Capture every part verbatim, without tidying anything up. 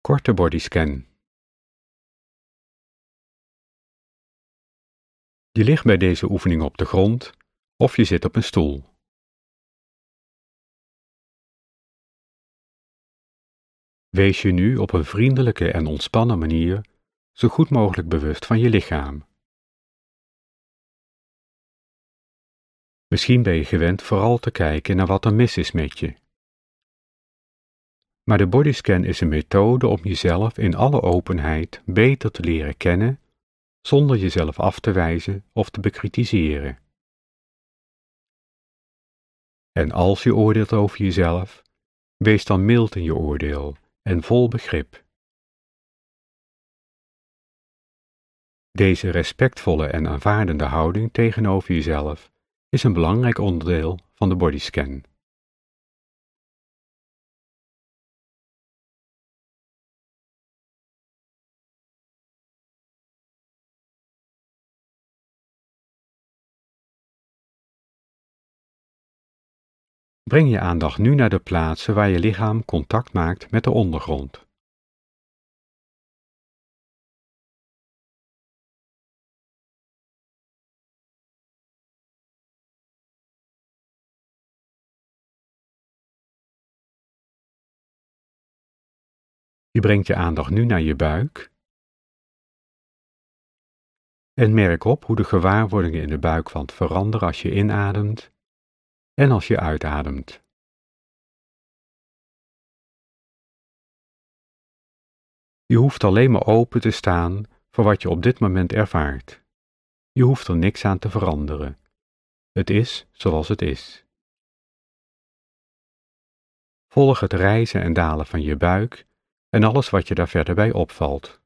Korte bodyscan. Je ligt bij deze oefening op de grond of je zit op een stoel. Wees je nu op een vriendelijke en ontspannen manier zo goed mogelijk bewust van je lichaam. Misschien ben je gewend vooral te kijken naar wat er mis is met je. Maar de bodyscan is een methode om jezelf in alle openheid beter te leren kennen, zonder jezelf af te wijzen of te bekritiseren. En als je oordeelt over jezelf, wees dan mild in je oordeel en vol begrip. Deze respectvolle en aanvaardende houding tegenover jezelf is een belangrijk onderdeel van de bodyscan. Breng je aandacht nu naar de plaatsen waar je lichaam contact maakt met de ondergrond. Je brengt je aandacht nu naar je buik en merk op hoe de gewaarwordingen in de buikwand veranderen als je inademt en als je uitademt. Je hoeft alleen maar open te staan voor wat je op dit moment ervaart. Je hoeft er niks aan te veranderen. Het is zoals het is. Volg het rijzen en dalen van je buik en alles wat je daar verder bij opvalt.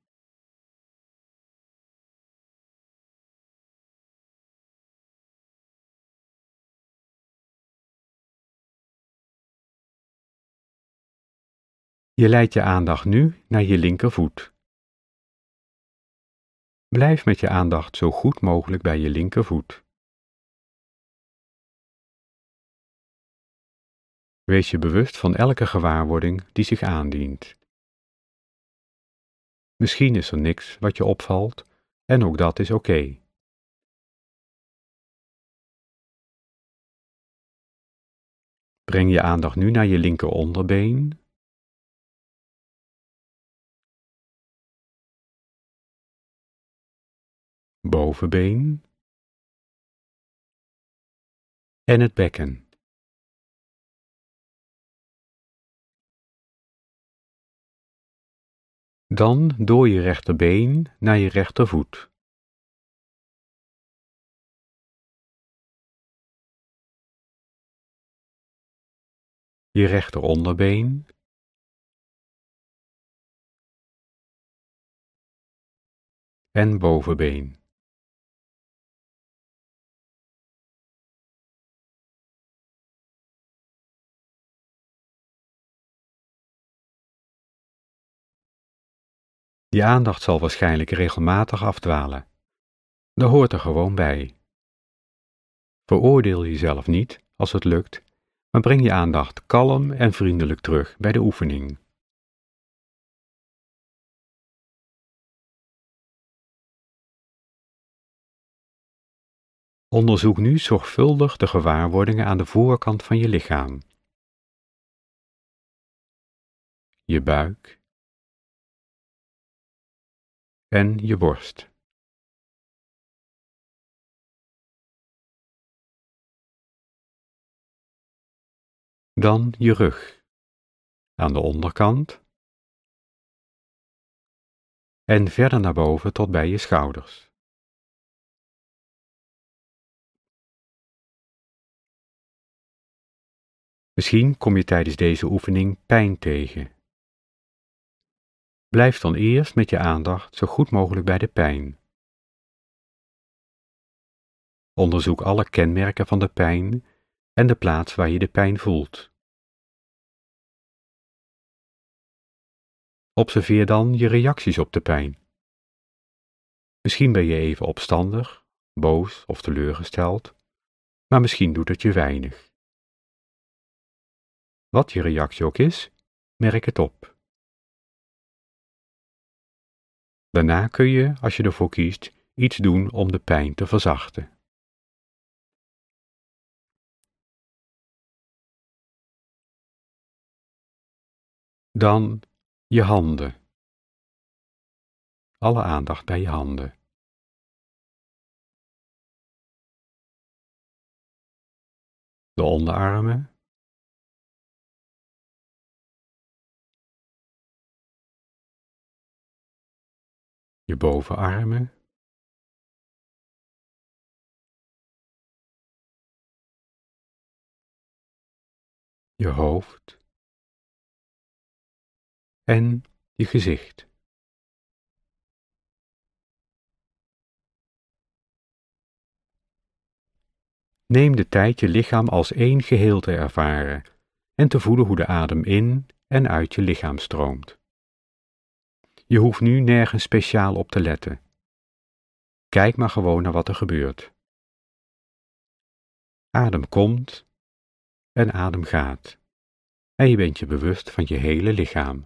Je leidt je aandacht nu naar je linkervoet. Blijf met je aandacht zo goed mogelijk bij je linkervoet. Wees je bewust van elke gewaarwording die zich aandient. Misschien is er niks wat je opvalt en ook dat is oké. Breng je aandacht nu naar je linker onderbeen. Bovenbeen en het bekken. Dan door je rechterbeen naar je rechtervoet. Je rechteronderbeen. En bovenbeen. Je aandacht zal waarschijnlijk regelmatig afdwalen. Dat hoort er gewoon bij. Veroordeel jezelf niet als het lukt, maar breng je aandacht kalm en vriendelijk terug bij de oefening. Onderzoek nu zorgvuldig de gewaarwordingen aan de voorkant van je lichaam. Je buik en je borst. Dan je rug, aan de onderkant en verder naar boven tot bij je schouders. Misschien kom je tijdens deze oefening pijn tegen. Blijf dan eerst met je aandacht zo goed mogelijk bij de pijn. Onderzoek alle kenmerken van de pijn en de plaats waar je de pijn voelt. Observeer dan je reacties op de pijn. Misschien ben je even opstandig, boos of teleurgesteld, maar misschien doet het je weinig. Wat je reactie ook is, merk het op. Daarna kun je, als je ervoor kiest, iets doen om de pijn te verzachten. Dan je handen. Alle aandacht bij je handen. De onderarmen. Je bovenarmen. Je hoofd. En je gezicht. Neem de tijd je lichaam als één geheel te ervaren en te voelen hoe de adem in en uit je lichaam stroomt. Je hoeft nu nergens speciaal op te letten. Kijk maar gewoon naar wat er gebeurt. Adem komt en adem gaat. En je bent je bewust van je hele lichaam.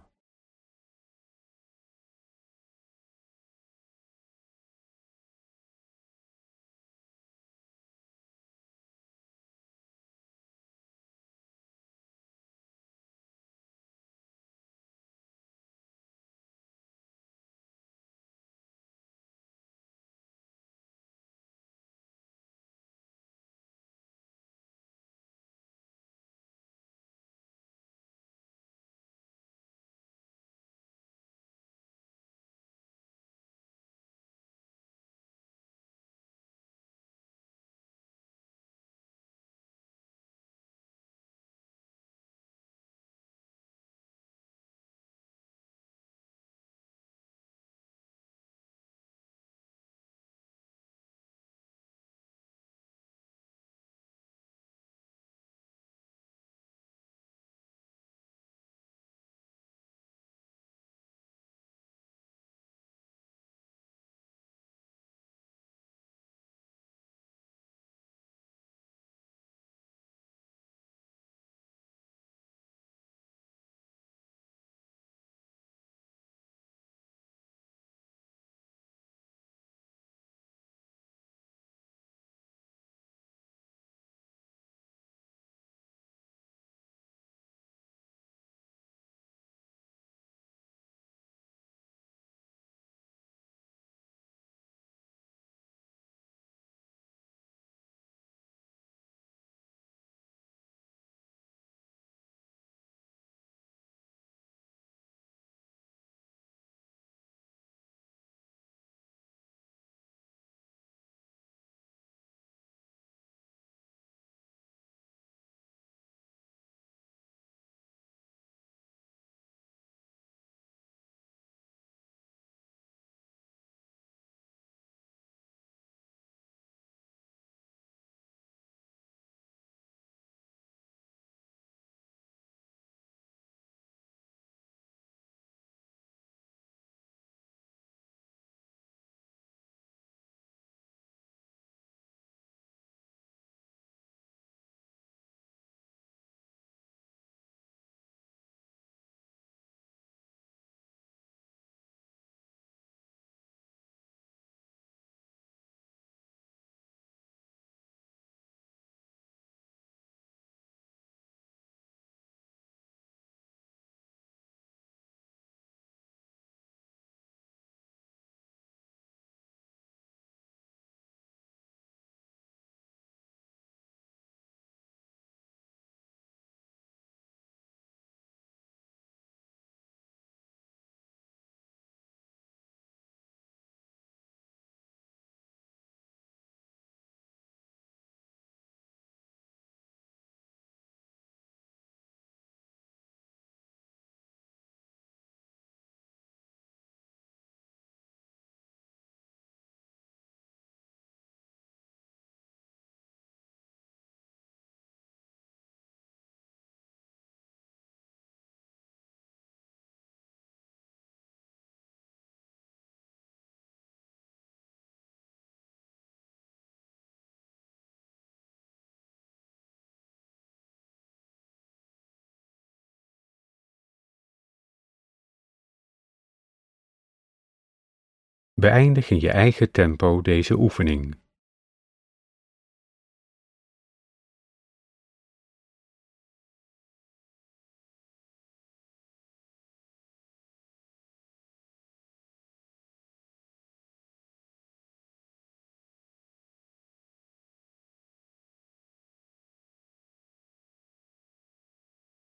Beëindig in je eigen tempo deze oefening.